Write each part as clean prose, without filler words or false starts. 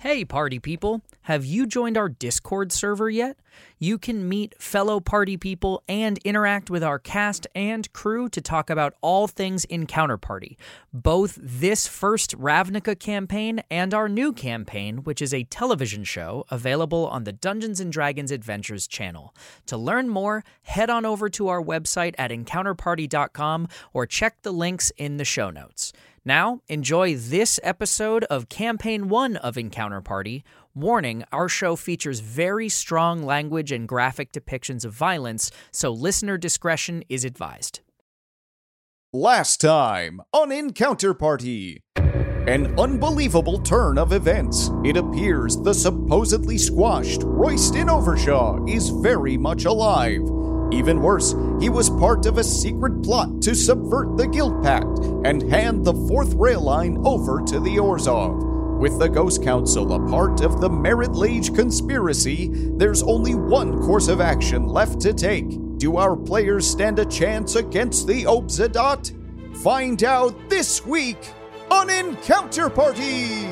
Hey party people, have you joined our Discord server yet? You can meet fellow party people and interact with our cast and crew to talk about all things Encounter Party, both this first Ravnica campaign and our new campaign, which is a television show available on the Dungeons & Dragons Adventures channel. To learn more, head on over to our website at encounterparty.com or check the links in the show notes. Now, enjoy this episode of Campaign 1 of Encounter Party. Warning, our show features very strong language and graphic depictions of violence, so listener discretion is advised. Last time on Encounter Party. An unbelievable turn of events. It appears the supposedly squashed Royston Overshaw is very much alive. Even worse, he was part of a secret plot to subvert the Guild Pact and hand the fourth rail line over to the Orzhov. With the Ghost Council a part of the Merit Lage conspiracy, there's only one course of action left to take. Do our players stand a chance against the Obzedat? Find out this week on Encounter Party!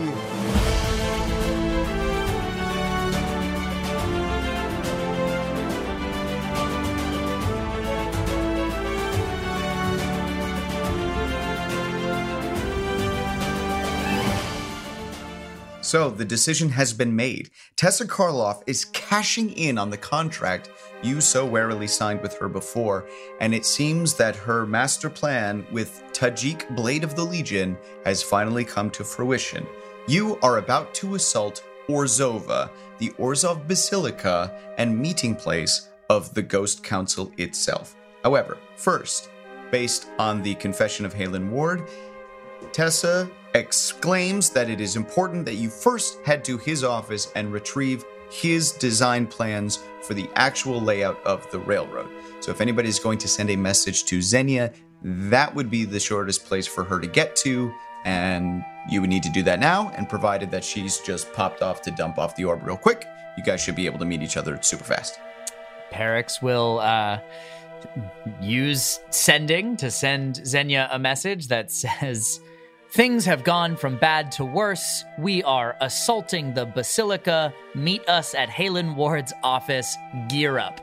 So, the decision has been made. Tessa Karloff is cashing in on the contract you so warily signed with her before, and it seems that her master plan with Tajik, Blade of the Legion, has finally come to fruition. You are about to assault Orzhova, the Orzhov Basilica and meeting place of the Ghost Council itself. However, first, based on the confession of Halen Ward, Tessa exclaims that it is important that you first head to his office and retrieve his design plans for the actual layout of the railroad. So if anybody's going to send a message to Xenia, that would be the shortest place for her to get to, and you would need to do that now, and provided that she's just popped off to dump off the orb real quick, you guys should be able to meet each other super fast. Perix will use sending to send Xenia a message that says, "Things have gone from bad to worse. We are assaulting the Basilica. Meet us at Halen Ward's office. Gear up."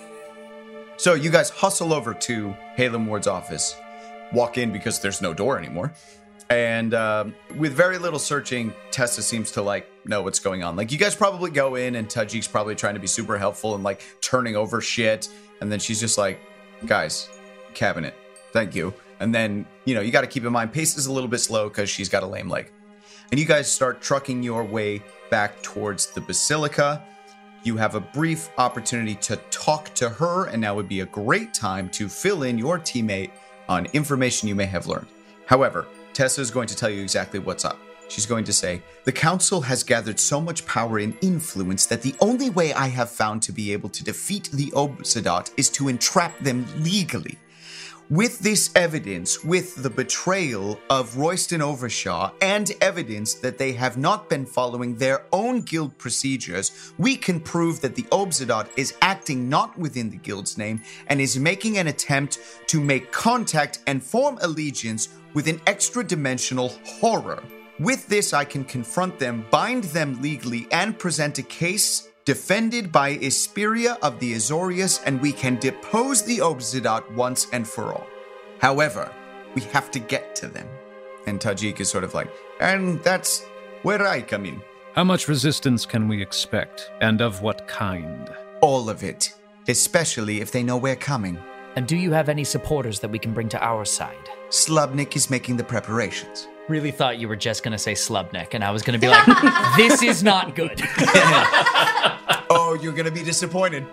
So you guys hustle over to Halen Ward's office, walk in because there's no door anymore. And with very little searching, Tessa seems to know what's going on. You guys probably go in and Tajik's probably trying to be super helpful and turning over shit. And then she's just like, "Guys, cabinet, thank you." And then, you got to keep in mind, pace is a little bit slow because she's got a lame leg. And you guys start trucking your way back towards the Basilica. You have a brief opportunity to talk to her, and now would be a great time to fill in your teammate on information you may have learned. However, Tessa is going to tell you exactly what's up. She's going to say, "The Council has gathered so much power and influence that the only way I have found to be able to defeat the Obzedat is to entrap them legally. With this evidence, with the betrayal of Royston Overshaw, and evidence that they have not been following their own guild procedures, we can prove that the Obzedat is acting not within the guild's name and is making an attempt to make contact and form allegiance with an extra-dimensional horror. With this, I can confront them, bind them legally, and present a case defended by Isperia of the Azorius, and we can depose the Obzedat once and for all. However, we have to get to them." And Tajik is sort of like, "And that's where I come in." How much resistance can we expect, and of what kind? All of it, especially if they know we're coming. And do you have any supporters that we can bring to our side? Slubnik is making the preparations. Really thought you were just going to say Slubnik, and I was going to be like, this is not good. Oh, you're going to be disappointed.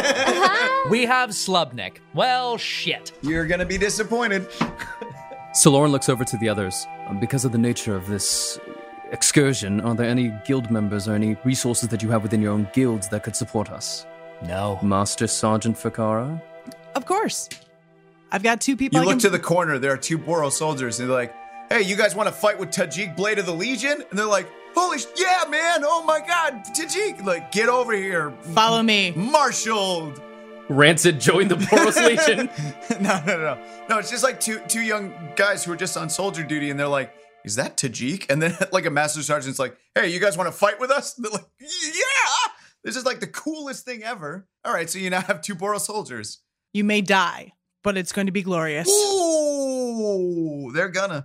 We have Slubnik. Well, shit. You're going to be disappointed. Saloran looks over to the others. Because of the nature of this excursion, are there any guild members or any resources that you have within your own guilds that could support us? No. Master Sergeant Fakara? Of course. I've got two people. You look to the corner, there are two Boros soldiers, and they're like, "Hey, you guys want to fight with Tajik, Blade of the Legion?" And they're like, yeah, man, oh my god, Tajik, get over here. Follow me. Marshaled. Rancid joined the Boros Legion. No, it's just two young guys who are just on soldier duty, and they're like, is that Tajik? And then like a master sergeant's like, hey, you guys want to fight with us? They're like, yeah! This is like the coolest thing ever. All right, so you now have 2 Boros soldiers. You may die, but it's going to be glorious. Ooh, they're gonna.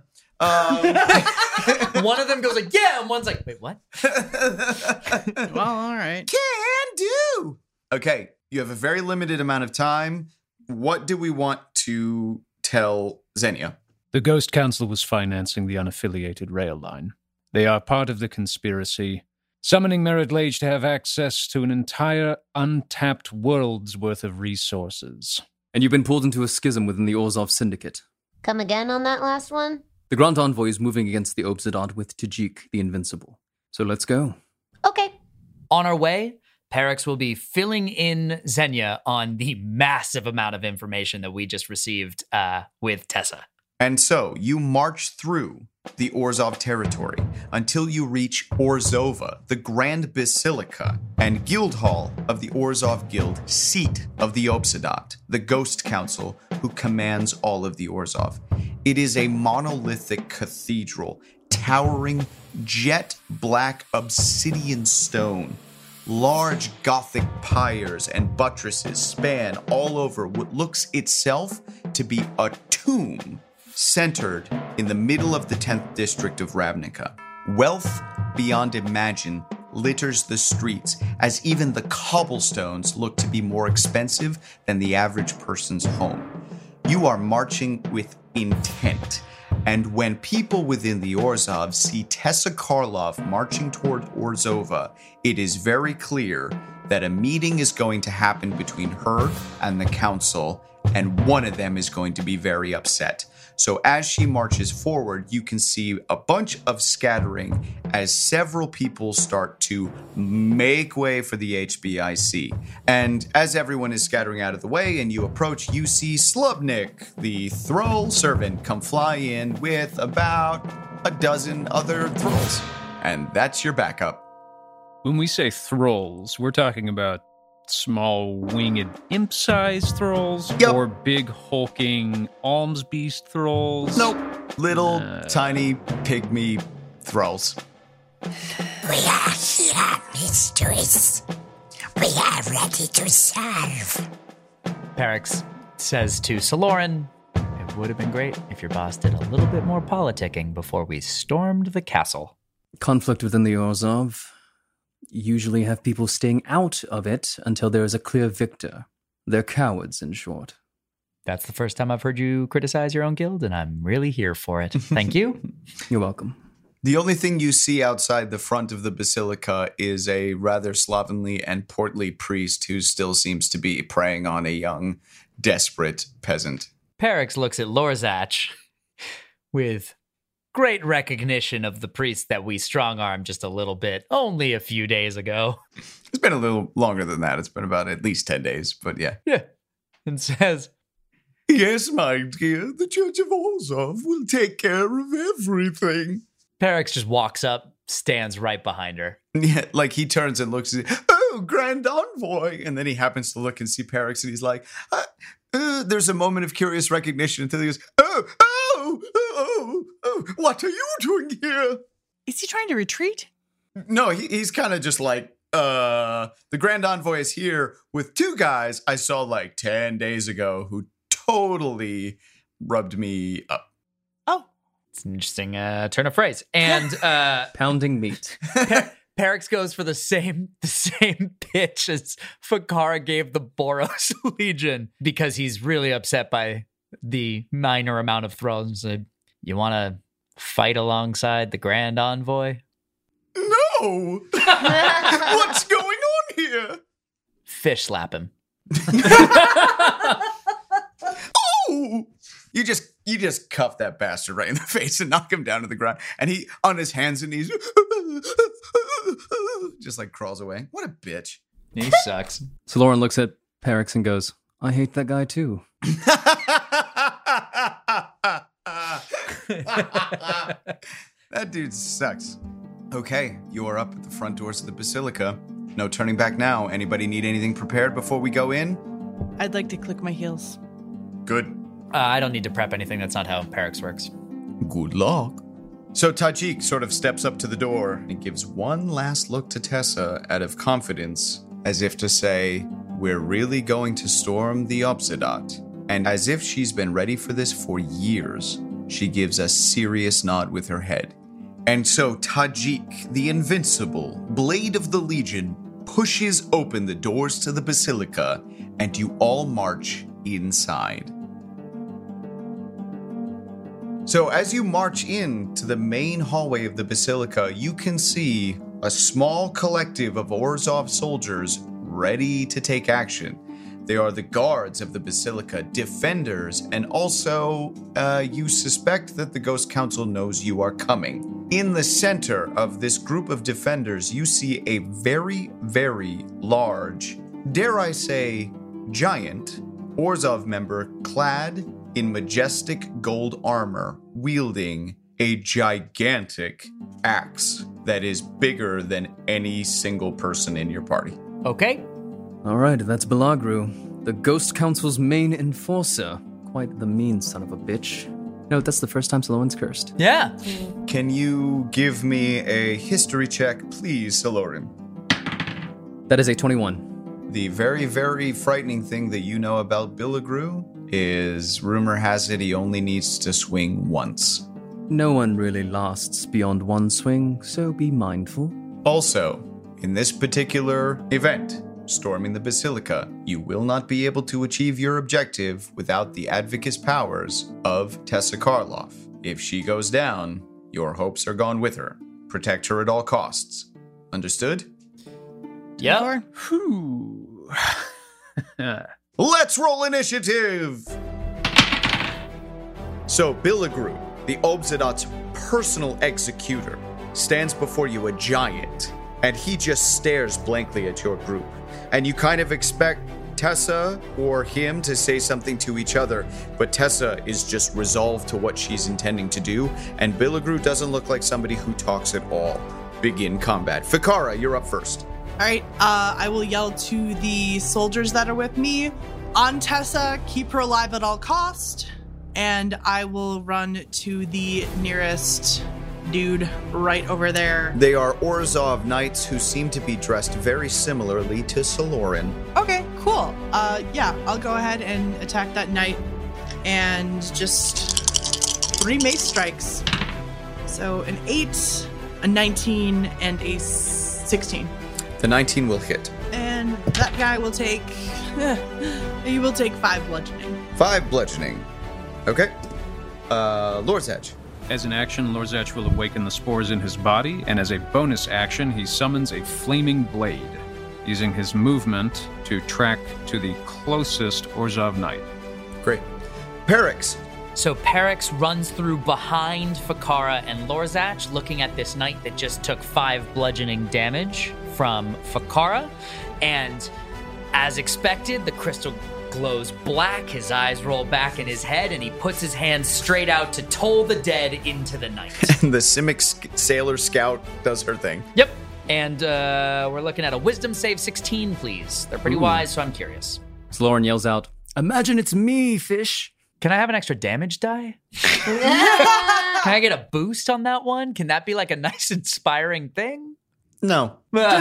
One of them goes like, yeah, and one's like, wait, what? Well, all right. Can do. Okay, you have a very limited amount of time. What do we want to tell Xenia? The Ghost Council was financing the unaffiliated rail line. They are part of the conspiracy, summoning Merit Lage to have access to an entire untapped world's worth of resources. And you've been pulled into a schism within the Orzhov Syndicate. Come again on that last one? The Grand Envoy is moving against the Obsidian with Tajik, the Invincible. So let's go. Okay. On our way, Perix will be filling in Xenia on the massive amount of information that we just received with Tessa. And so you march through the Orzhov territory until you reach Orzova, the Grand Basilica and Guild Hall of the Orzhov Guild, seat of the Obsidat, the Ghost Council who commands all of the Orzhov. It is a monolithic cathedral, towering jet black obsidian stone. Large Gothic piers and buttresses span all over what looks itself to be a tomb centered in the middle of the 10th district of Ravnica. Wealth beyond imagine litters the streets, as even the cobblestones look to be more expensive than the average person's home. You are marching with intent, and when people within the Orzhov see Tessa Karlov marching toward Orzova, it is very clear that a meeting is going to happen between her and the council, and one of them is going to be very upset. So as she marches forward, you can see a bunch of scattering as several people start to make way for the HBIC. And as everyone is scattering out of the way and you approach, you see Slubnik, the thrall servant, come fly in with about a dozen other thralls. And that's your backup. When we say thralls, we're talking about small winged imp-sized thralls, Yep. or big hulking alms beast thralls? Nope. Little, tiny, pygmy thralls. We are here, mistress. We are ready to serve. Perix says to Saloran, it would have been great if your boss did a little bit more politicking before we stormed the castle. Conflict within the Orzhov usually have people staying out of it until there is a clear victor. They're cowards, in short. That's the first time I've heard you criticize your own guild, and I'm really here for it. Thank you. You're welcome. The only thing you see outside the front of the basilica is a rather slovenly and portly priest who still seems to be preying on a young, desperate peasant. Perix looks at Lorzach with great recognition of the priest that we strong-armed just a little bit only a few days ago. It's been a little longer than that. It's been about at least 10 days, but yeah. Yeah. And says, Yes, my dear, the Church of Orzhov will take care of everything. Perix just walks up, stands right behind her. Yeah, like he turns and looks at, oh, Grand Envoy. And then he happens to look and see Perix and he's like, there's a moment of curious recognition until he goes, what are you doing here? Is he trying to retreat? No, he's kind of just like, the Grand Envoy is here with 2 guys I saw like 10 days ago who totally rubbed me up. Oh. It's an interesting turn of phrase. And Pounding meat. Perix goes for the same pitch as Fakara gave the Boros Legion because he's really upset by the minor amount of thrones. You want to fight alongside the Grand Envoy? No! What's going on here? Fish slap him. Oh! You just cuff that bastard right in the face and knock him down to the ground. And he, on his hands and knees, just like crawls away. What a bitch. He sucks. So Lauren looks at Perix and goes, I hate that guy too. That dude sucks. Okay, you are up at the front doors of the Basilica. No turning back now. Anybody need anything prepared before we go in? I'd like to click my heels. Good. I don't need to prep anything. That's not how Perix works. Good luck. So Tajik sort of steps up to the door and gives one last look to Tessa out of confidence, as if to say, we're really going to storm the Obsidat. And as if she's been ready for this for years, she gives a serious nod with her head. And so Tajik, the invincible Blade of the Legion, pushes open the doors to the Basilica, and you all march inside. So as you march in to the main hallway of the Basilica, you can see a small collective of Orzhov soldiers ready to take action. They are the guards of the Basilica, defenders, and also you suspect that the Ghost Council knows you are coming. In the center of this group of defenders, you see a very, very large, dare I say, giant Orzhov member clad in majestic gold armor, wielding a gigantic axe that is bigger than any single person in your party. Okay. All right, that's Belagru, the Ghost Council's main enforcer. Quite the mean son of a bitch. No, that's the first time Saloran's cursed. Yeah. Can you give me a history check, please, Saloran? That is a 21. The very, very frightening thing that you know about Belagru is rumor has it he only needs to swing once. No one really lasts beyond one swing, so be mindful. Also, in this particular event, storming the Basilica, you will not be able to achieve your objective without the advocate powers of Tessa Karloff. If she goes down, your hopes are gone with her. Protect her at all costs. Understood? Yeah. Let's roll initiative! So, Belagru, the Obsidat's personal executor, stands before you a giant, and he just stares blankly at your group. And you kind of expect Tessa or him to say something to each other, but Tessa is just resolved to what she's intending to do, and Belagru doesn't look like somebody who talks at all. Begin combat. Fikara, you're up first. All right, I will yell to the soldiers that are with me, on Tessa, keep her alive at all cost, and I will run to the nearest dude right over there. They are Orzhov knights who seem to be dressed very similarly to Saloran. Okay, cool. Yeah, I'll go ahead and attack that knight and just 3 mace strikes. So an 8, a 19, and a 16. The 19 will hit. And that guy will take... he will take 5 bludgeoning. 5 bludgeoning. Okay. Lorzach. As an action, Lorzach will awaken the spores in his body, and as a bonus action, he summons a flaming blade, using his movement to track to the closest Orzhov knight. Great. Perix. So Perix runs through behind Fikara and Lorzach, looking at this knight that just took 5 bludgeoning damage from Fikara. And as expected, the crystal glows black, his eyes roll back in his head, and he puts his hand straight out to toll the dead into the night. The Simic Sailor Scout does her thing. Yep. And we're looking at a wisdom save 16, please. They're pretty wise, so I'm curious. Saloran yells out, "Imagine it's me, fish!" Can I have an extra damage die? Can I get a boost on that one? Can that be like a nice inspiring thing? No.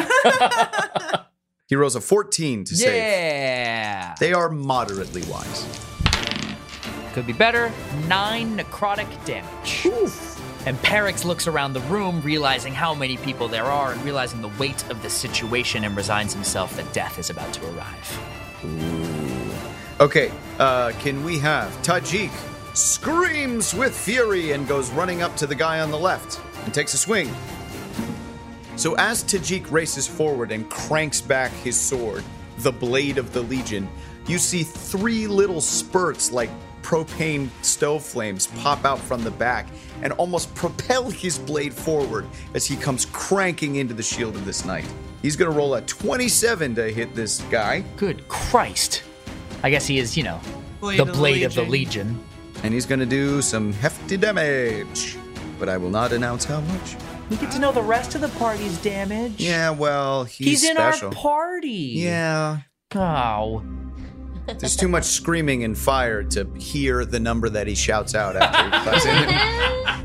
He rolls a 14 to save. Yeah. They are moderately wise. Could be better. 9 necrotic damage. Oof. And Perix looks around the room, realizing how many people there are and realizing the weight of the situation, and resigns himself that death is about to arrive. Ooh. Okay, can we have Tajik screams with fury and goes running up to the guy on the left and takes a swing. So as Tajik races forward and cranks back his sword, the Blade of the Legion, you see 3 little spurts like propane stove flames pop out from the back and almost propel his blade forward as he comes cranking into the shield of this knight. He's going to roll a 27 to hit this guy. Good Christ. I guess he is, the Blade of the Legion. And he's going to do some hefty damage, but I will not announce how much. We get to know the rest of the party's damage. Yeah, well, he's special. In our party. Yeah. Oh. There's too much screaming and fire to hear the number that he shouts out after he cuts in.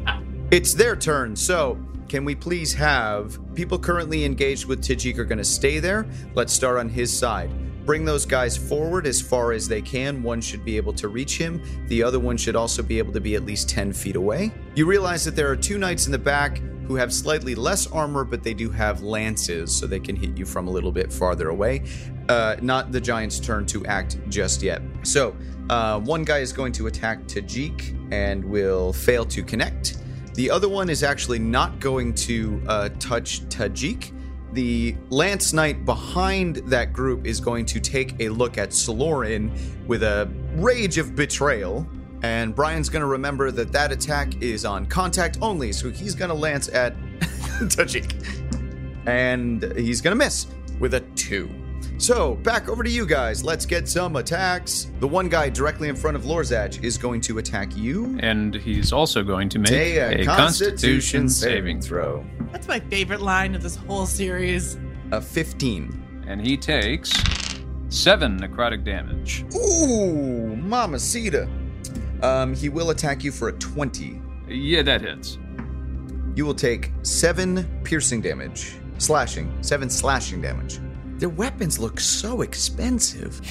It's their turn, so can we please have people currently engaged with Tajik are going to stay there. Let's start on his side. Bring those guys forward as far as they can. One should be able to reach him. The other one should also be able to be at least 10 feet away. You realize that there are 2 knights in the back who have slightly less armor, but they do have lances, so they can hit you from a little bit farther away. Not the giant's turn to act just yet. So, one guy is going to attack Tajik and will fail to connect. The other one is actually not going to touch Tajik. The Lance Knight behind that group is going to take a look at Salorin with a rage of betrayal. And Brian's going to remember that that attack is on contact only, so he's going to lance at Tajik. And he's going to miss with a 2. So, back over to you guys. Let's get some attacks. The one guy directly in front of Lorzach is going to attack you. And he's also going to make a Constitution saving throw. That's my favorite line of this whole series. A 15. And he takes 7 necrotic damage. Ooh, mamacita. He will attack you for a 20. Yeah, that hits. You will take 7 piercing damage. 7 slashing damage. Their weapons look so expensive.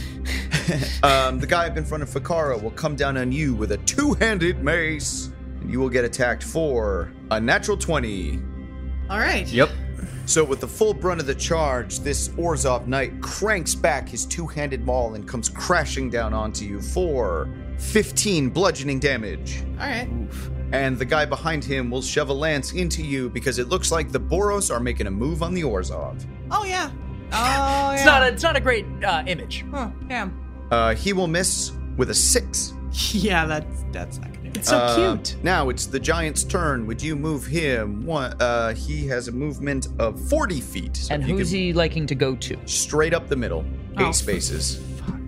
The guy up in front of Ficarra will come down on you with a 2-handed mace. And you will get attacked for a natural 20. All right. Yep. So with the full brunt of the charge, this Orzhov knight cranks back his 2-handed maul and comes crashing down onto you for 15 bludgeoning damage. All right. Oof. And the guy behind him will shove a lance into you because it looks like the Boros are making a move on the Orzhov. Oh, yeah. Oh, It's yeah. not a great image. Huh, yeah. He will miss with a 6. Yeah, that's not gonna do it. It's so cute. Now it's the giant's turn. Would you move him? He has a movement of 40 feet. So And if you who's could- he liking to go to? Straight up the middle. 8 spaces. Fuck.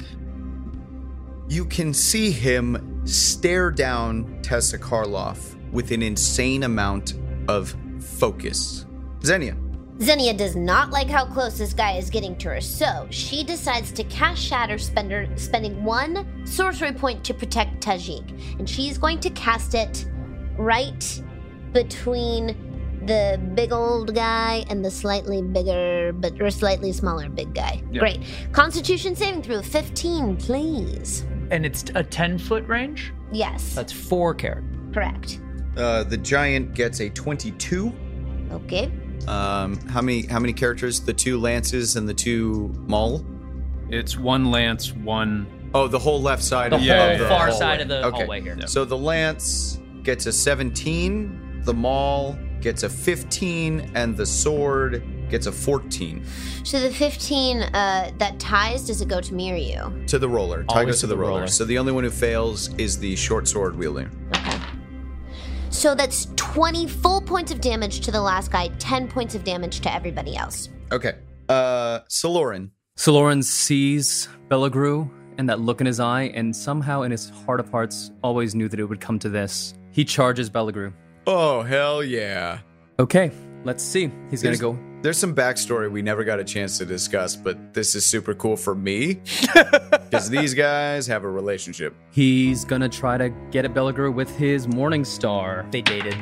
You can see him stare down Tessa Karloff with an insane amount of focus. Xenia. Xenia does not like how close this guy is getting to her, so she decides to cast Shatter, spending 1 sorcery point to protect Tajik. And she's going to cast it right between the big old guy and the slightly bigger, or slightly smaller big guy. Yep. Great. Constitution saving throw 15, please. And it's a 10-foot range? Yes, That's 4 characters. correct. The giant gets a 22. Okay. How many characters? The 2 lances and the 2 maul? It's 1 lance, 1... Oh, the whole left side The of whole the far hallway. side of the Okay. hallway here. So the lance gets a 17, the maul gets a 15, and the sword gets a 14. So the 15 that ties, does it go to me or you? To the roller. Tie Always goes to the roller. roller. So the only one who fails is the short sword wielder. Okay. So that's 20 full points of damage to the last guy, 10 points of damage to everybody else. Okay. Salorin. Saloran sees Belagru and that look in his eye, and somehow in his heart of hearts always knew that it would come to this. He charges Belagru. Oh, hell yeah. Okay, let's see. He's gonna go. There's some backstory we never got a chance to discuss, but this is super cool for me because these guys have a relationship. He's gonna try to get at Belagru with his Morning Star. They dated.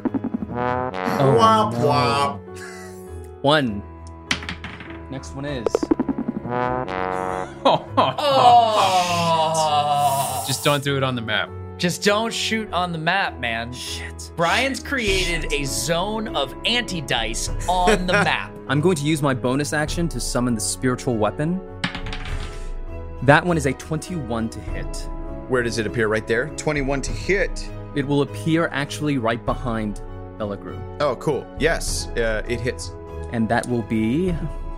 Womp womp. 1. Next one is Just don't do it on the map. Just don't shoot on the map, man. shit. Brian's created a zone of anti-dice on the map. I'm going to use my bonus action to summon the spiritual weapon. That one is a 21 to hit. Where does it appear? Right there? 21 to hit. It will appear actually right behind Belagru. Oh, cool. Yes, it hits. And that will be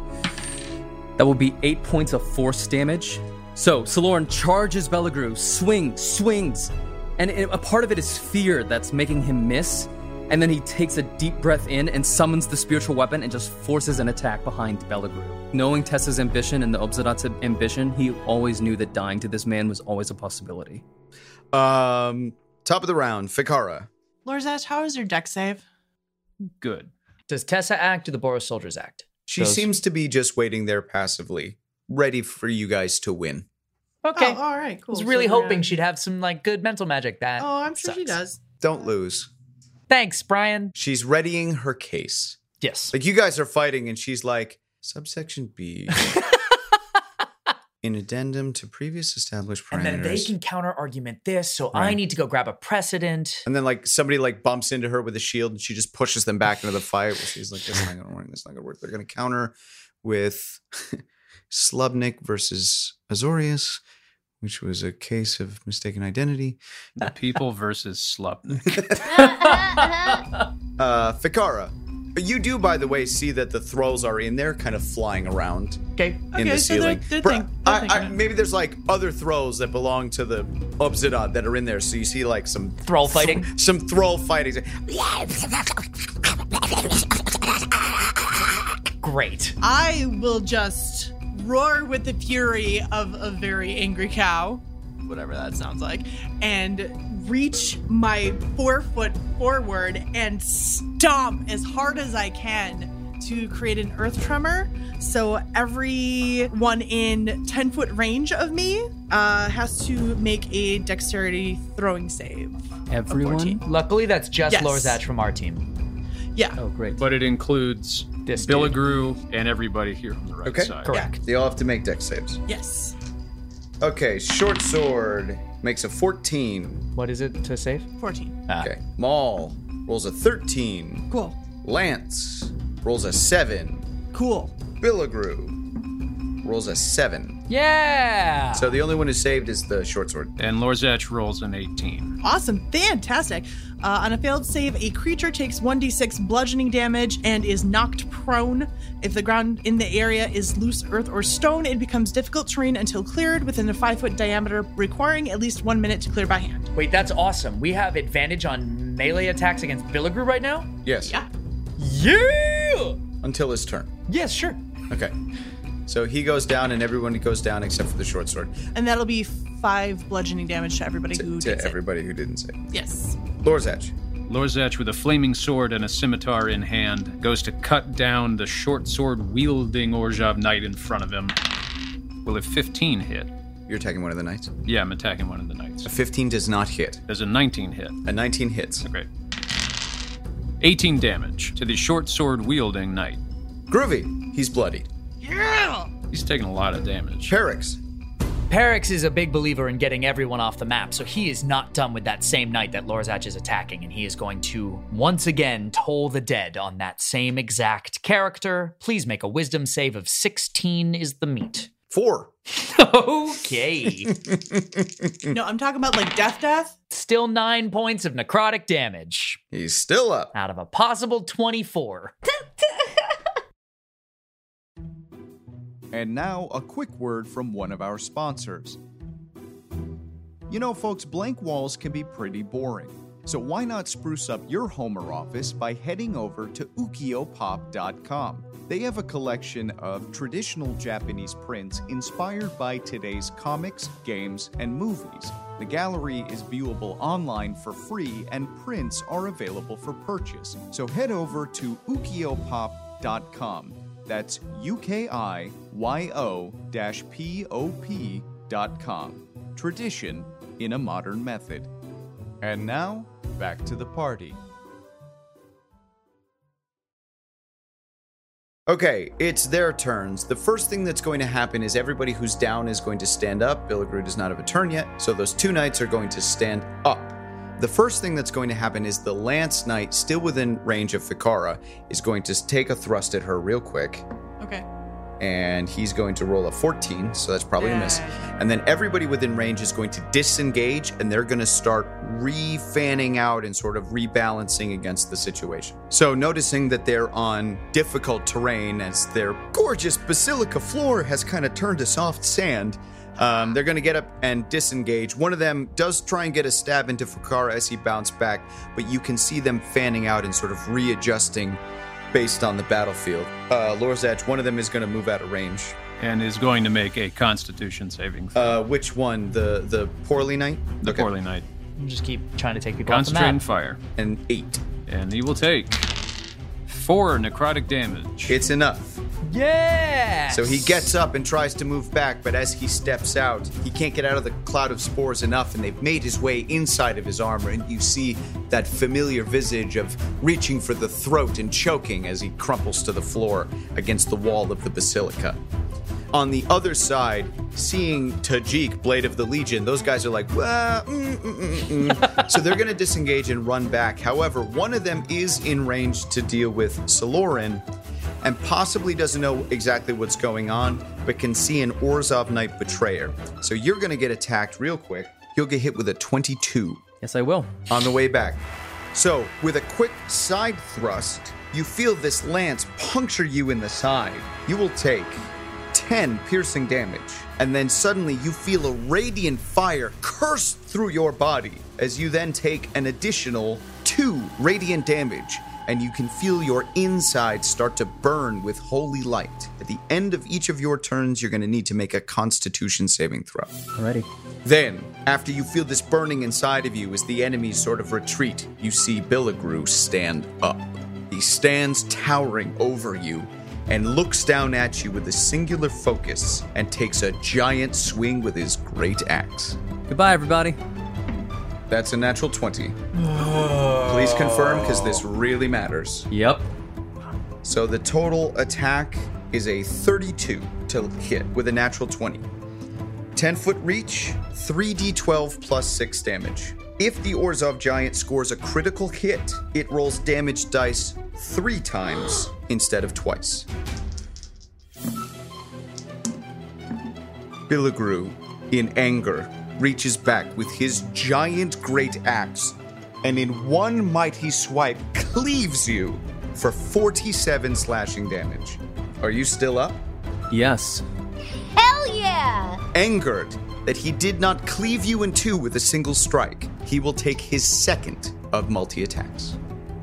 8 points of force damage. So Saloran charges Belagru, swings, and a part of it is fear that's making him miss. And then he takes a deep breath in and summons the spiritual weapon and just forces an attack behind Belagru. Knowing Tessa's ambition and the Obzedat's ambition, he always knew that dying to this man was always a possibility. Top of the round, Ficarra. Lorzach, how is your deck save? Good. Does Tessa act or the Boros soldiers act? She seems to be just waiting there passively, ready for you guys to win. Okay. Oh, all right, cool. I was really So, hoping she'd have some good mental magic. That Oh, I'm sure she sucks. does. Don't lose. Thanks, Brian. She's readying her case. Yes. Like, you guys are fighting, and she's like, subsection B. In addendum to previous established parameters. And then they can counter-argument this, so I need to go grab a precedent. And then, like, somebody, like, bumps into her with a shield, and she just pushes them back into the fight. Where she's like, this is not going to work. This is not going to work. They're going to counter with Slubnik versus Azorius, which was a case of mistaken identity. The people versus Slubnik. Fikara. You do, by the way, see that the thralls are in there, kind of flying around in the so ceiling. they're thinking. Maybe there's like other thralls that belong to the Obsidian that are in there. So you see like some Thrall fighting? Some thrall fighting. Great. I will just roar with the fury of a very angry cow, whatever that sounds like, and reach my 4 foot forward and stomp as hard as I can to create an earth tremor. So everyone in 10-foot range of me has to make a dexterity throwing save. Everyone? Luckily, that's just Yes. Lorzach from our team. Yeah. Oh, great. But it includes This dude. Billigru and everybody here on the right Okay. side. Correct. They all have to make dex saves. Yes. Okay, short sword makes a 14. What is it to save? 14. Okay, Maul rolls a 13. Cool. Lance rolls a 7. Cool. Billigru rolls a 7. Yeah! So the only one who saved is the short sword. And Lorzach rolls an 18. Awesome. Fantastic. On a failed save, a creature takes 1d6 bludgeoning damage and is knocked prone. If the ground in the area is loose earth or stone, it becomes difficult terrain until cleared within a 5-foot diameter, requiring at least 1 minute to clear by hand. Wait, that's awesome. We have advantage on melee attacks against Billigru right now? Yes. Yeah. Yeah! Until his turn. Yes, sure. Okay. So he goes down and everyone goes down except for the short sword. And that'll be 5 bludgeoning damage to everybody who To takes everybody who didn't save. it. Yes. Lorzach. Lorzach, with a flaming sword and a scimitar in hand, goes to cut down the short sword-wielding Orzhov knight in front of him. Will a 15 hit? You're attacking one of the knights. Yeah, I'm attacking one of the knights. A 15 does not hit. There's a 19 hit. A 19 hits. Okay. 18 damage to the short sword-wielding knight. Groovy. He's bloodied. Yeah. He's taking a lot of damage. Perix. Perix is a big believer in getting everyone off the map, so he is not done with that same knight that Lorzach is attacking, and he is going to once again toll the dead on that same exact character. Please make a wisdom save of 16 is the meat. 4. Okay. No, I'm talking about like death. Still 9 points of necrotic damage He's still up. out of a possible 24. And now, a quick word from one of our sponsors. You know, folks, blank walls can be pretty boring. So why not spruce up your home or office by heading over to ukiopop.com? They have a collection of traditional Japanese prints inspired by today's comics, games, and movies. The gallery is viewable online for free, and prints are available for purchase. So head over to ukiopop.com. That's UKIYO-POP.com. Tradition in a modern method. And now, back to the party. Okay, it's their turns. The first thing that's going to happen is everybody who's down is going to stand up. Billigru does not have a turn yet, so those 2 knights are going to stand up. The first thing that's going to happen is the Lance Knight, still within range of Fikara, is going to take a thrust at her real quick. Okay. And he's going to roll a 14, so that's probably a miss. And then everybody within range is going to disengage, and they're going to start re-fanning out and sort of rebalancing against the situation. So noticing that they're on difficult terrain as their gorgeous basilica floor has kind of turned to soft sand, they're going to get up and disengage. One of them does try and get a stab into Fikara as he bounced back, but you can see them fanning out and sort of readjusting based on the battlefield. Lorzach, one of them is going to move out of range. And is going to make a Constitution saving throw. Which one? The Poorly Knight? The Poorly Knight. Just keep trying to take people off the Concentrate and map. fire. And 8. And he will take 4 necrotic damage. It's enough. Yeah! So he gets up and tries to move back, but as he steps out, he can't get out of the cloud of spores enough, and they've made his way inside of his armor, and you see that familiar visage of reaching for the throat and choking as he crumples to the floor against the wall of the basilica. On the other side, seeing Tajik, Blade of the Legion, those guys are like, well, So they're going to disengage and run back. However, one of them is in range to deal with Saloran and possibly doesn't know exactly what's going on, but can see an Orzhov Knight Betrayer. So you're going to get attacked real quick. You'll get hit with a 22. Yes, I will. On the way back. So, with a quick side thrust, you feel this lance puncture you in the side. You will take 10 piercing damage, and then suddenly you feel a radiant fire curse through your body as you then take an additional 2 radiant damage, and you can feel your inside start to burn with holy light. At the end of each of your turns, you're going to need to make a Constitution saving throw. Alrighty. Then, after you feel this burning inside of you as the enemies sort of retreat, you see Billigru stand up. He stands towering over you and looks down at you with a singular focus and takes a giant swing with his great axe. Goodbye, everybody. That's a natural 20. Please confirm, because this really matters. Yep. So the total attack is a 32 to hit with a natural 20. 10-foot reach, 3d12 plus 6 damage. If the Orzhov Giant scores a critical hit, it rolls damage dice 3 times instead of twice. Billigru, in anger, reaches back with his giant great axe, and in one mighty swipe cleaves you for 47 slashing damage. Are you still up? Yes. Hell yeah! Angered that he did not cleave you in 2 with a single strike, he will take his second of multi-attacks.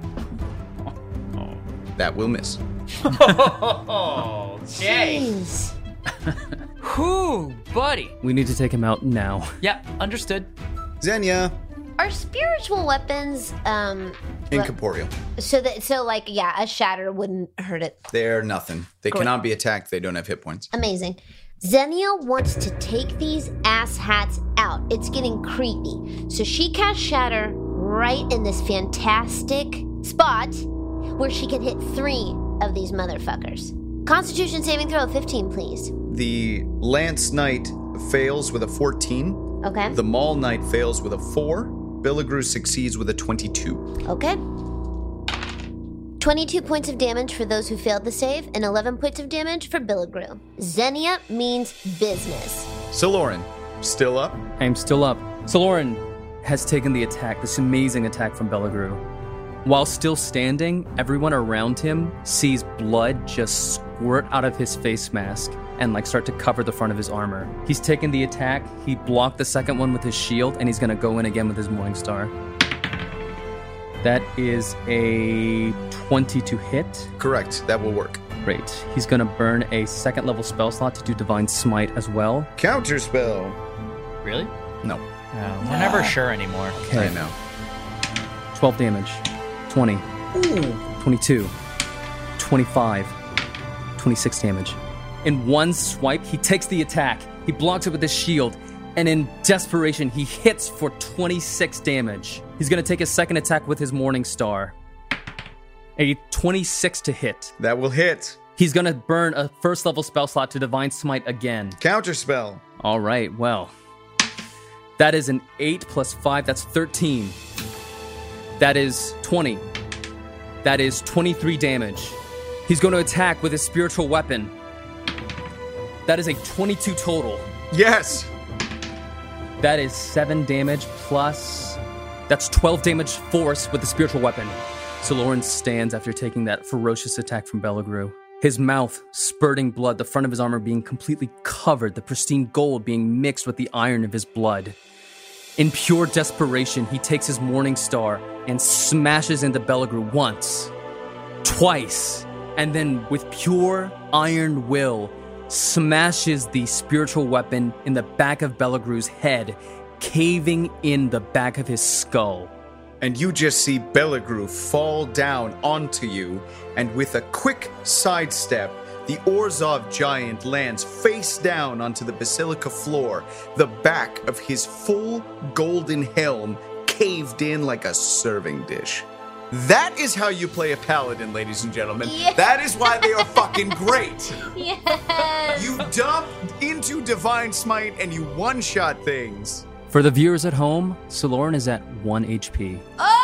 That will miss. Oh, Jay. Jeez. Whew, buddy. We need to take him out now. Yeah, understood. Xenia. Are spiritual weapons Incorporeal. so a shatter wouldn't hurt it? They're nothing. They Great. cannot be attacked. They don't have hit points. Amazing. Xenia wants to take these ass hats out. It's getting creepy. So she casts Shatter right in this fantastic spot where she can hit 3 of these motherfuckers. Constitution saving throw of 15, please. The Lance Knight fails with a 14. Okay. The Maul Knight fails with a 4. Billigru succeeds with a 22. Okay. 22 points of damage for those who failed the save, and 11 points of damage for Billigru. Xenia means business. Saloran, still up? I am still up. Saloran has taken the attack, this amazing attack from Billigru. While still standing, everyone around him sees blood just squirt out of his face mask and start to cover the front of his armor. He's taken the attack, he blocked the second one with his shield, and he's gonna go in again with his Morning Star. That is a 20 to hit. Correct, that will work. Great. He's gonna burn a second level spell slot to do Divine Smite as well. Counterspell. Really? No. We're never sure anymore. I know. 12 damage. 20. 22. 25. 26 damage. In one swipe, he takes the attack. He blocks it with his shield. And in desperation, he hits for 26 damage. He's going to take a second attack with his Morning Star. A 26 to hit. That will hit. He's going to burn a first level spell slot to Divine Smite again. Counterspell. All right, well. That is an 8 plus 5. That's 13. That is 20. That is 23 damage. He's going to attack with his spiritual weapon. That is a 22 total. Yes. That is 7 damage plus... That's 12 damage force with the spiritual weapon. So Lauren stands after taking that ferocious attack from Billigru. His mouth spurting blood, the front of his armor being completely covered, the pristine gold being mixed with the iron of his blood. In pure desperation, he takes his Morning Star and smashes into Billigru once, twice, and then with pure iron will, smashes the spiritual weapon in the back of Billigru's head, caving in the back of his skull. And you just see Billigru fall down onto you, and with a quick sidestep, the Orzhov giant lands face down onto the basilica floor, the back of his full golden helm caved in like a serving dish. That is how you play a paladin, ladies and gentlemen. Yeah. That is why they are fucking great. Yes. You dump into Divine Smite and you one-shot things. For the viewers at home, Saloran is at 1 HP.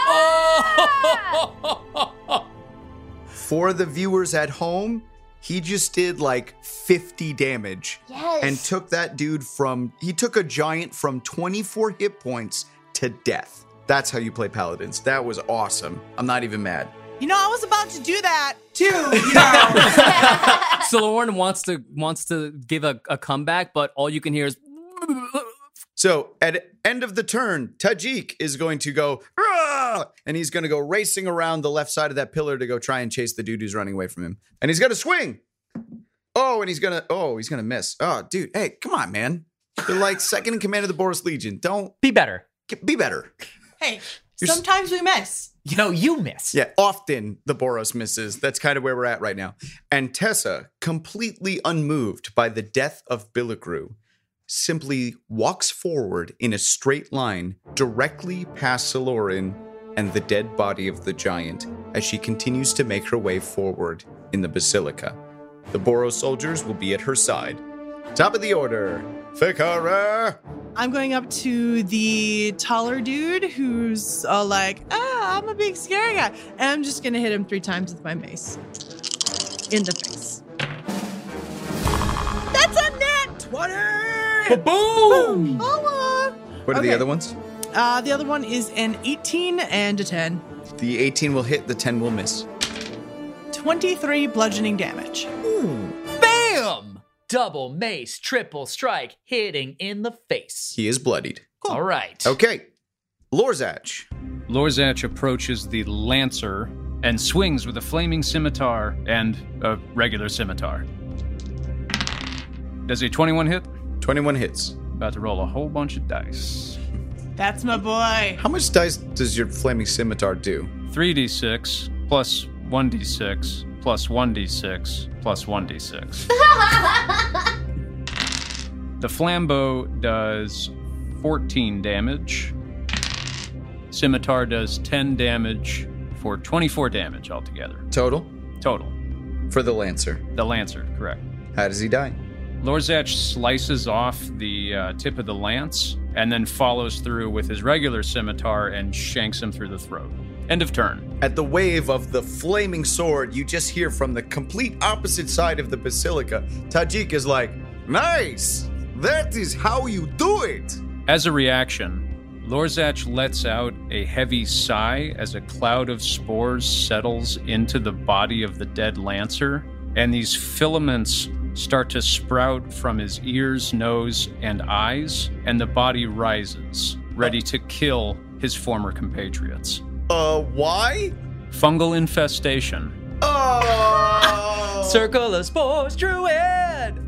For the viewers at home, he just did like 50 damage. Yes. And took that dude he took a giant from 24 hit points to death. That's how you play paladins. That was awesome. I'm not even mad. You know, I was about to do that too. You know. Saloran wants to give a comeback, but all you can hear is... So at end of the turn, Tajik is going to go, "Rah!" And he's going to go racing around the left side of that pillar to go try and chase the dude who's running away from him. And he's going to swing. Oh, and he's going to miss. Oh, dude, hey, come on, man. You're like second in command of the Boros Legion. Don't Be better. be better. Hey, sometimes we miss. No, you miss. Yeah, often the Boros misses. That's kind of where we're at right now. And Tessa, completely unmoved by the death of Billigru, simply walks forward in a straight line directly past Saloran and the dead body of the giant as she continues to make her way forward in the basilica. The Boros soldiers will be at her side. Top of the order, Fikara. I'm going up to the taller dude who's all like, I'm a big scary guy. And I'm just going to hit him 3 times with my mace. In the face. That's a net 20! Boom! Holla! What are the Okay. other ones? The other one is an 18 and a 10. The 18 will hit, the 10 will miss. 23 bludgeoning damage. Bam! Double mace, triple strike, hitting in the face. He is bloodied. All right. Okay, Lorzach. Lorzach approaches the Lancer and swings with a flaming scimitar and a regular scimitar. Does a 21 hit? 21 hits. About to roll a whole bunch of dice. That's my boy. How much dice does your flaming scimitar do? 3d6 plus 1d6 plus 1d6 plus 1d6. The flambeau does 14 damage. Scimitar does 10 damage for 24 damage altogether. Total? Total. For the Lancer. The Lancer, correct. How does he die? Lorzach slices off the tip of the lance and then follows through with his regular scimitar and shanks him through the throat. End of turn. At the wave of the flaming sword, you just hear from the complete opposite side of the basilica, Tajik is like, "Nice! That is how you do it!" As a reaction, Lorzach lets out a heavy sigh as a cloud of spores settles into the body of the dead Lancer, and these filaments start to sprout from his ears, nose, and eyes, and the body rises, ready to kill his former compatriots. Why? Fungal infestation. Oh! Circle of spores, druid!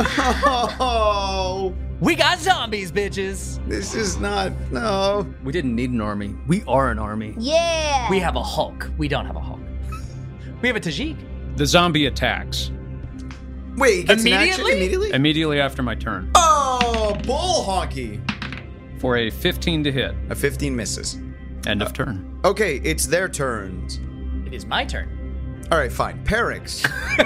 Oh! We got zombies, bitches! This is not, no. We didn't need an army. We are an army. Yeah. We have a Hulk. We don't have a Hulk. We have a Tajik. The zombie attacks Wait, he gets an action Immediately? immediately? immediately after my turn Oh, bull honky. for a 15 to hit. A 15 misses. End of turn. Okay, it's their turns. It is my turn. All right, fine. Perix.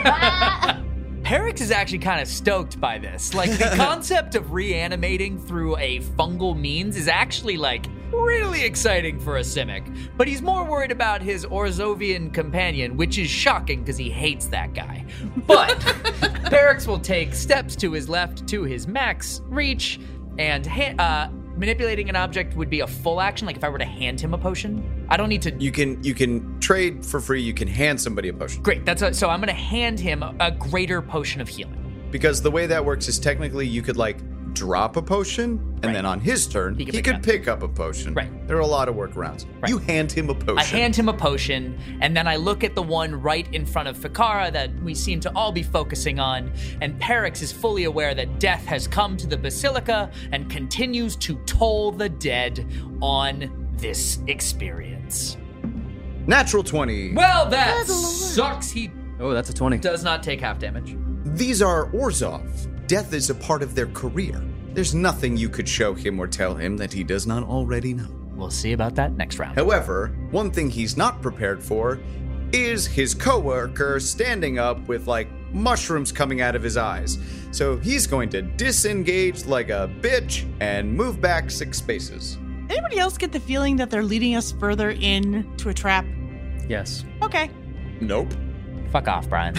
Perix is actually kind of stoked by this. Like, the concept of reanimating through a fungal means is actually, like, really exciting for a Simic. But he's more worried about his Orzovian companion, which is shocking because he hates that guy. But Perix will take steps to his left to his max reach, and manipulating an object would be a full action. Like, if I were to hand him a potion, I don't need to... You can trade for free. You can hand somebody a potion. Great. So I'm going to hand him a greater potion of healing. Because the way that works is technically you could like drop a potion and Right. then on his turn he pick it could up. pick up a potion. Right. There are a lot of workarounds. Right. You hand him a potion. I hand him a potion, and then I look at the one right in front of Fikara that we seem to all be focusing on, and Perix is fully aware that death has come to the Basilica and continues to toll the dead on this experience. Natural 20. Well, that sucks. He Oh, that's a 20. does not take half damage. These are Orzhov. Death is a part of their career. There's nothing you could show him or tell him that he does not already know. We'll see about that next round. However, one thing he's not prepared for is his coworker standing up with, mushrooms coming out of his eyes. So he's going to disengage like a bitch and move back 6 spaces. Anybody else get the feeling that they're leading us further into a trap? Yes. Okay. Nope. Fuck off, Brian.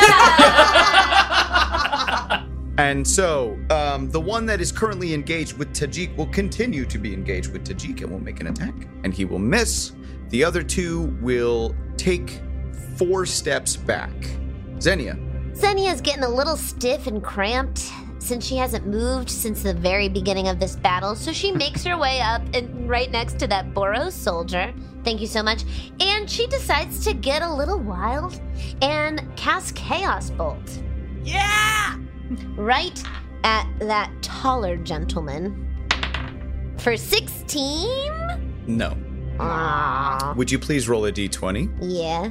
And so, the one that is currently engaged with Tajik will continue to be engaged with Tajik and will make an attack. And he will miss. The other 2 will take 4 steps back. Xenia. Xenia's getting a little stiff and cramped since she hasn't moved since the very beginning of this battle, so she makes her way up and right next to that Boros soldier. Thank you so much. And she decides to get a little wild and cast Chaos Bolt. Yeah! Right at that taller gentleman. For 16? No. Aww. Would you please roll a d20? Yeah.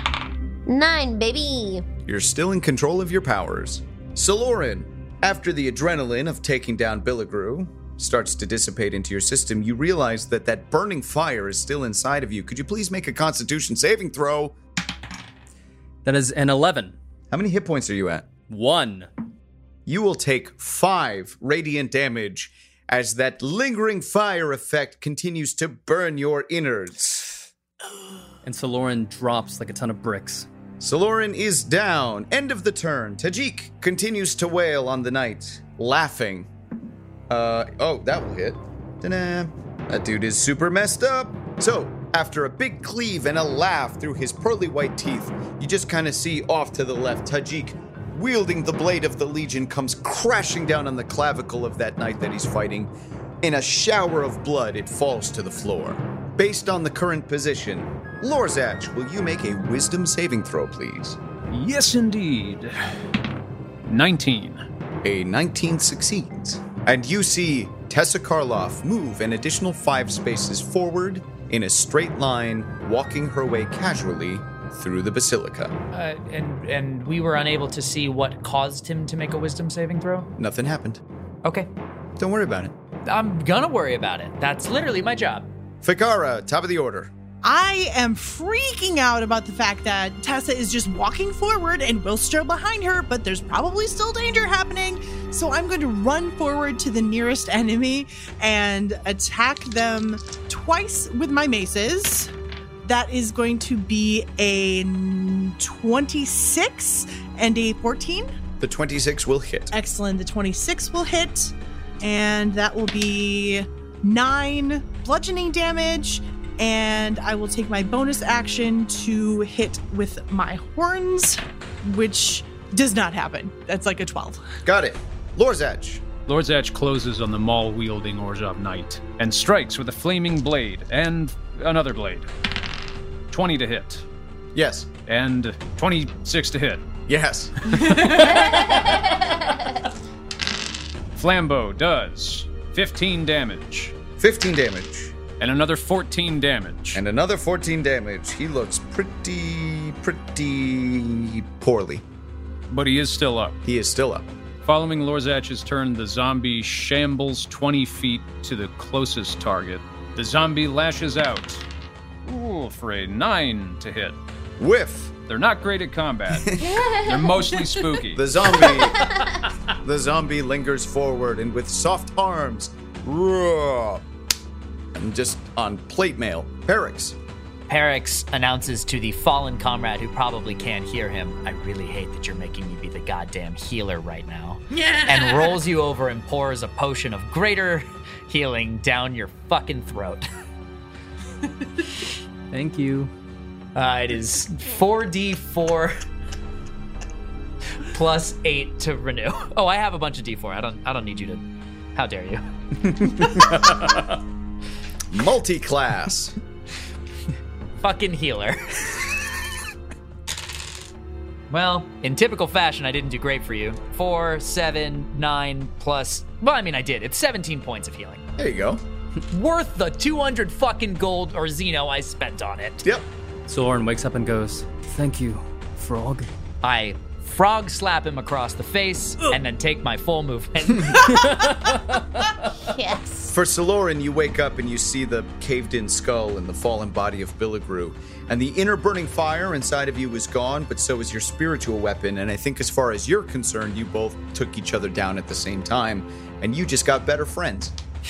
9, baby. You're still in control of your powers. Saloran, after the adrenaline of taking down Billigru starts to dissipate into your system, you realize that burning fire is still inside of you. Could you please make a Constitution saving throw? That is an 11. How many hit points are you at? 1. You will take 5 radiant damage as that lingering fire effect continues to burn your innards. And Saloran drops like a ton of bricks. Saloran is down. End of the turn. Tajik continues to wail on the knight, laughing. Oh, that will hit. Ta-da. That dude is super messed up. So, after a big cleave and a laugh through his pearly white teeth, you just kind of see off to the left, Tajik, wielding the blade of the Legion, comes crashing down on the clavicle of that knight that he's fighting. In a shower of blood, it falls to the floor. Based on the current position, Lorzach, will you make a wisdom saving throw, please? Yes, indeed. 19. A 19 succeeds. And you see Tessa Karloff move an additional 5 spaces forward in a straight line, walking her way casually through the basilica. And we were unable to see what caused him to make a wisdom saving throw? Nothing happened. Okay. Don't worry about it. I'm gonna worry about it. That's literally my job. Fikara, top of the order. I am freaking out about the fact that Tessa is just walking forward and we're still behind her, but there's probably still danger happening. So I'm going to run forward to the nearest enemy and attack them twice with my maces. That is going to be a 26 and a 14. The 26 will hit. Excellent. The 26 will hit. And that will be 9 bludgeoning damage. And I will take my bonus action to hit with my horns, which does not happen. That's like a 12. Got it. Lorzach. Lorzach closes on the maul-wielding Orzhov knight and strikes with a flaming blade and another blade. 20 to hit. Yes. And 26 to hit. Yes. Flambeau does 15 damage. 15 damage. And another 14 damage. And another 14 damage. He looks pretty poorly. But he is still up. He is still up. Following Lorzach's turn, the zombie shambles 20 feet to the closest target. The zombie lashes out. Ooh, for a 9 to hit. Whiff. They're not great at combat. They're mostly spooky. The zombie lingers forward and with soft arms, and just on plate mail. Perix. Perix announces to the fallen comrade who probably can't hear him, I really hate that you're making me be the goddamn healer right now. And rolls you over and pours a potion of greater healing down your fucking throat. Thank you. It is 4d4 plus 8 to renew. Oh, I have a bunch of d4. I don't need you to. How dare you? Multi-class. Fucking healer. Well, in typical fashion, I didn't do great for you. 4, 7, 9 plus. Well, I mean, I did. It's 17 points of healing. There you go. Worth the 200 fucking gold or Xeno I spent on it. Yep. Saloran wakes up and goes, "Thank you, frog." I frog slap him across the face, and then take my full movement. Yes. For Saloran, you wake up and you see the caved-in skull and the fallen body of Billigru. And the inner burning fire inside of you is gone, but so is your spiritual weapon. And I think as far as you're concerned, you both took each other down at the same time. And you just got better friends.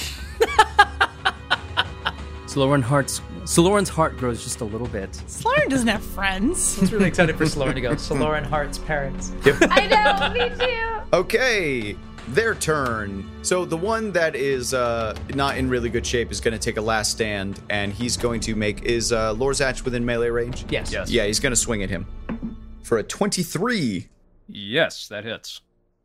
Saloran's heart grows just a little bit. Sloran doesn't have friends. I was really excited for Saloran to go. Saloran Hart's parents. I know, me too. Okay, their turn. So the one that is not in really good shape is going to take a last stand, and he's going to make... Is Lorzach within melee range? Yes. Yeah, he's going to swing at him. For a 23. Yes, that hits.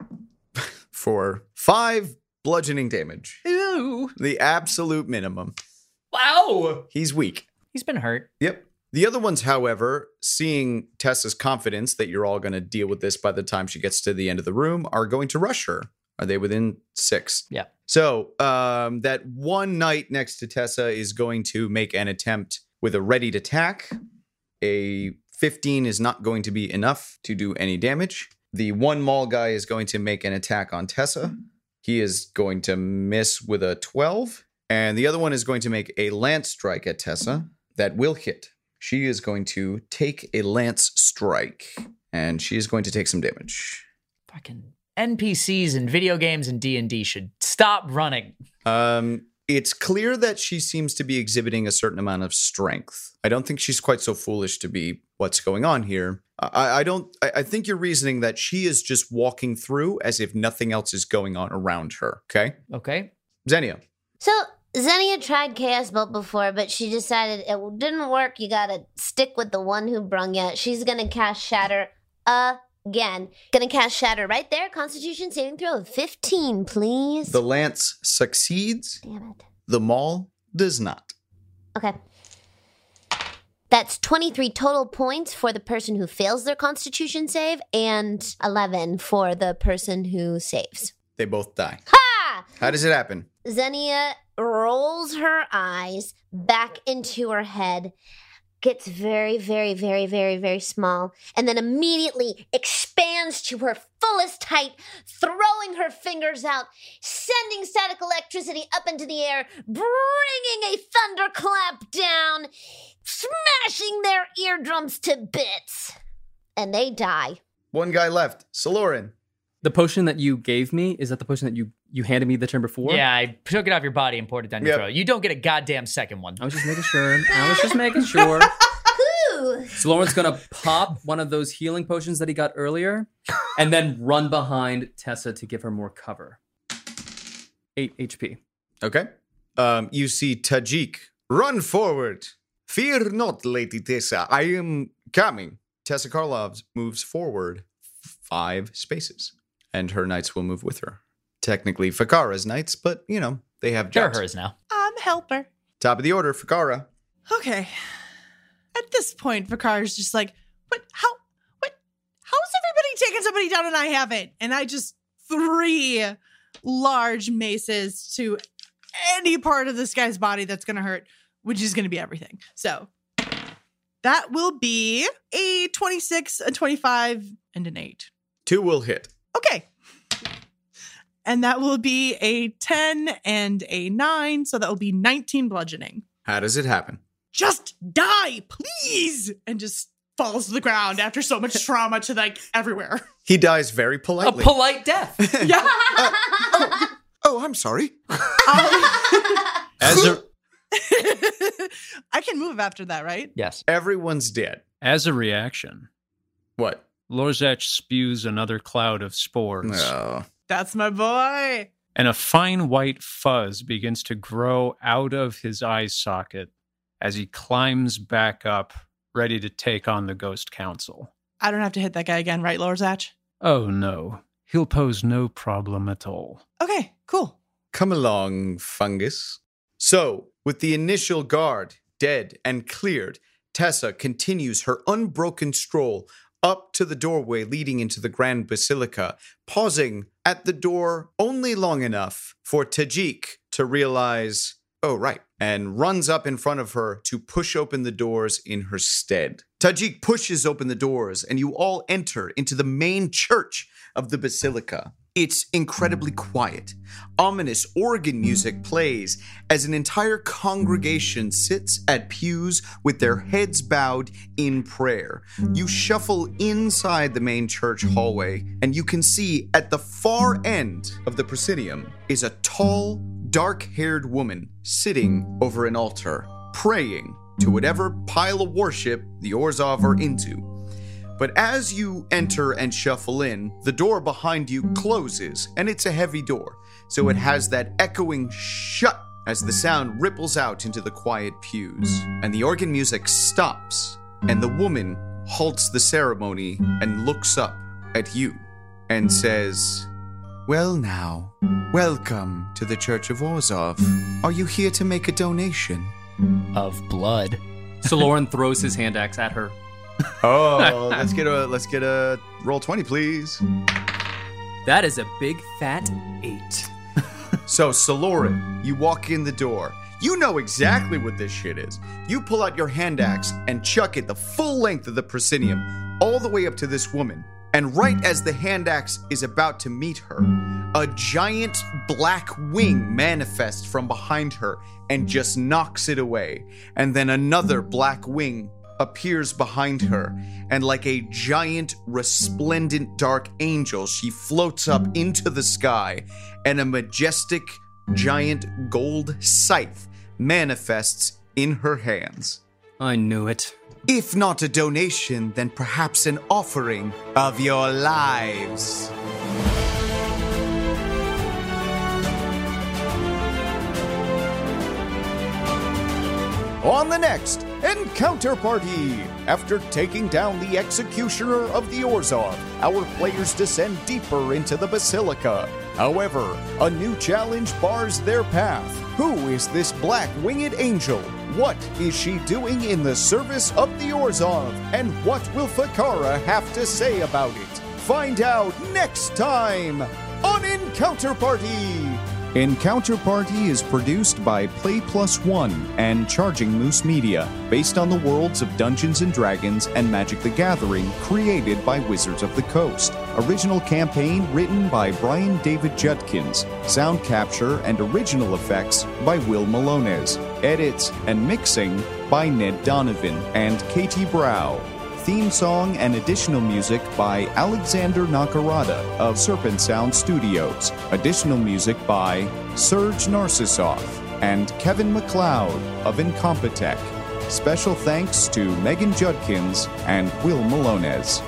For 5 bludgeoning damage. Ooh. The absolute minimum. Wow. He's weak. He's been hurt. Yep. The other ones, however, seeing Tessa's confidence that you're all going to deal with this by the time she gets to the end of the room, are going to rush her. Are they within 6? Yeah. So that one knight next to Tessa is going to make an attempt with a readied attack. A 15 is not going to be enough to do any damage. The one Maul guy is going to make an attack on Tessa. He is going to miss with a 12. And the other one is going to make a lance strike at Tessa that will hit. She is going to take a lance strike, and she is going to take some damage. Fucking NPCs in video games and D&D should stop running. It's clear that she seems to be exhibiting a certain amount of strength. I don't think she's quite so foolish to be what's going on here. I think you're reasoning that she is just walking through as if nothing else is going on around her, okay? Okay. Xenia. So Xenia tried Chaos Bolt before, but she decided it didn't work. You gotta stick with the one who brung you. She's gonna cast Shatter again. Gonna cast Shatter right there. Constitution saving throw of 15, please. The lance succeeds. Damn it. The maul does not. Okay. That's 23 total points for the person who fails their Constitution save and 11 for the person who saves. They both die. Ha! How does it happen? Xenia rolls her eyes back into her head, gets very, very, very, very, very small, and then immediately expands to her fullest height, throwing her fingers out, sending static electricity up into the air, bringing a thunderclap down, smashing their eardrums to bits. And they die. One guy left. Saloran. The potion that you gave me, is that the potion that you handed me the turn before? Yeah, I took it off your body and poured it down your throat. You don't get a goddamn second one. I was just making sure. Ooh. Saloran's gonna pop one of those healing potions that he got earlier, and then run behind Tessa to give her more cover. 8 HP. Okay. You see Tajik. Run forward. Fear not, Lady Tessa. I am coming. Tessa Karlov moves forward 5 spaces, and her knights will move with her. Technically Fakara's knights, but, you know, they have jobs. They're hers now. I'm helper. Top of the order, Fakara. Okay. At this point, Vakara's just like, how is everybody taking somebody down and I haven't? And I just 3 large maces to any part of this guy's body that's going to hurt, which is going to be everything. So that will be a 26, a 25, and an 8. 2 will hit. Okay. And that will be a 10 and a 9, so that will be 19 bludgeoning. How does it happen? Just die, please! And just falls to the ground after so much trauma to, like, everywhere. He dies very politely. A polite death. Yeah. Oh, I'm sorry. As a I can move after that, right? Yes. Everyone's dead. as a reaction, What? Lorzach spews another cloud of spores. No. That's my boy. And a fine white fuzz begins to grow out of his eye socket as he climbs back up, ready to take on the Ghost Council. I don't have to hit that guy again, right, Lorzach? Oh no, he'll pose no problem at all. Okay, cool. Come along, fungus. So, with the initial guard dead and cleared, Tessa continues her unbroken stroll up to the doorway leading into the Grand Basilica, pausing at the door only long enough for Tajik to realize, oh, right, and runs up in front of her to push open the doors in her stead. Tajik pushes open the doors, and you all enter into the main church of the basilica. It's incredibly quiet. Ominous organ music plays as an entire congregation sits at pews with their heads bowed in prayer. You shuffle inside the main church hallway, and you can see at the far end of the proscenium is a tall, dark-haired woman sitting over an altar, praying to whatever pile of worship the Orzhov are into. But as you enter and shuffle in, the door behind you closes, and it's a heavy door, so it has that echoing shut as the sound ripples out into the quiet pews. And the organ music stops, and the woman halts the ceremony and looks up at you and says, "Well now, welcome to the Church of Orzhov. Are you here to make a donation?" Of blood. Saloran throws his hand axe at her. Oh, let's get a roll 20, please. That is a big fat 8. So, Saloran, you walk in the door. You know exactly what this shit is. You pull out your hand axe and chuck it the full length of the proscenium, all the way up to this woman. And right as the hand axe is about to meet her, a giant black wing manifests from behind her and just knocks it away. And then another black wing appears behind her, and like a giant, resplendent dark angel, she floats up into the sky, and a majestic, giant gold scythe manifests in her hands. I knew it. If not a donation, then perhaps an offering of your lives. On the next Encounter Party! After taking down the executioner of the Orzhov, our players descend deeper into the Basilica. However, a new challenge bars their path. Who is this black winged angel? What is she doing in the service of the Orzhov? And what will Fakara have to say about it? Find out next time on Encounter Party! Encounter Party is produced by Play Plus One and Charging Moose Media, based on the worlds of Dungeons & Dragons and Magic the Gathering, created by Wizards of the Coast. Original campaign written by Brian David Judkins. Sound capture and original effects by Will Malones. Edits and mixing by Ned Donovan and Katie Brow. Theme song and additional music by Alexander Nakarada of Serpent Sound Studios. Additional music by Serge Narcissoff and Kevin MacLeod of Incompetech. Special thanks to Megan Judkins and Will Malones.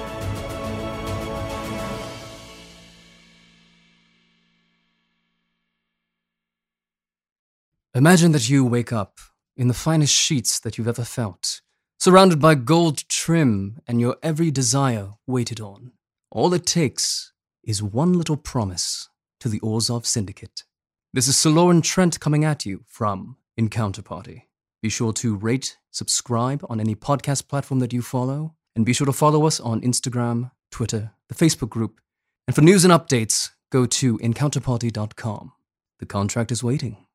Imagine that you wake up in the finest sheets that you've ever felt, surrounded by gold trim and your every desire waited on. All it takes is one little promise to the Orzhov Syndicate. This is Saloran Trent coming at you from Encounter Party. Be sure to rate, subscribe on any podcast platform that you follow, and be sure to follow us on Instagram, Twitter, the Facebook group. And for news and updates, go to encounterparty.com. The contract is waiting.